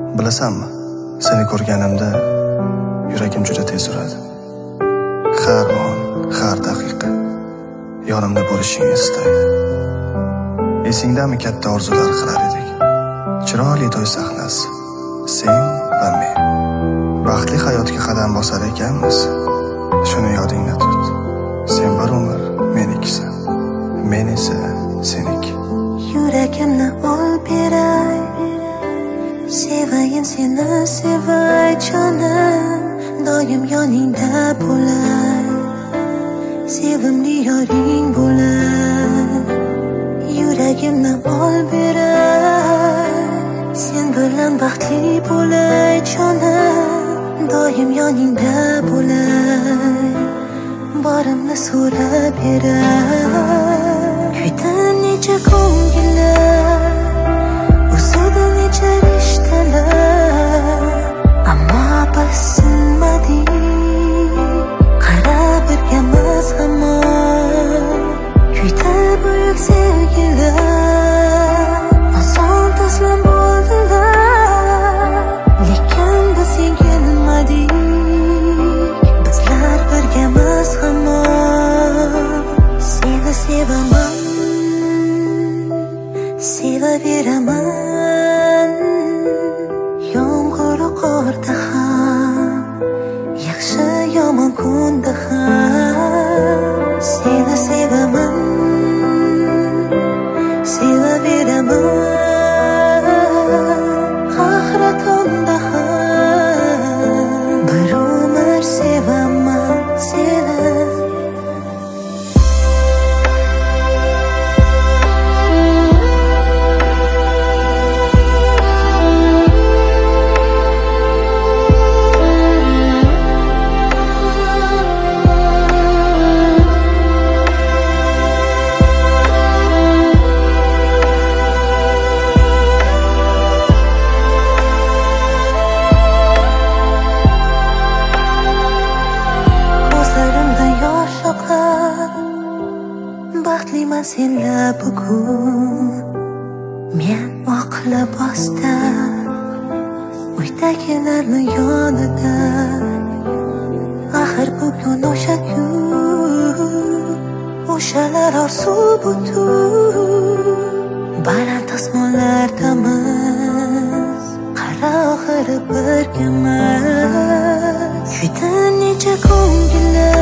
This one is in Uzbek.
Bilasanmi, seni ko'rganimda yuragim juda tez uradi. Har on, har daqiqa yonimda bo'lishingni istaydi. Esingdami katta orzular qilar edik? Chiroyli to'y sahnasi, sen va men. Baxtli hayotga qadam bosar ekanmiz. Shuni yodingda tut. Sen bir umr menikisan, men esa seniki. Yuragimni ol beray, sevayin seni sevay jonim, doim yoningda bo'lay, sevimli yoring bo'lay. Yuragimni ol beray, sen bilan baxtli bo'lay jonim, doim yoningda bo'lay, borimni so'rab beray. Kuyda necha ko'ngillar, o'sida necha rishtalar, ammo biz sinmadik. Qara birgamiz hamon, kuyda buyuk sevgilar oson taslim bo'ldilar, lekin biz yengilmadik. Bizlar birgamiz hamon, seni sevaman, sevaveraman. Yomg'ir qorda ham, yaxshi yomon kunda ham, seni sevaman, sevaveraman. Qahratonda ham, bir umr sevaman seni. Baxtliman senla bugun, men oq libosda, uydagilarni yonida. Axir bugun o'sha kun, o'shalar orzu butun, baland osmonlardamiz, qara oxiri birgamiz. Kuyda necha ko'ngillar,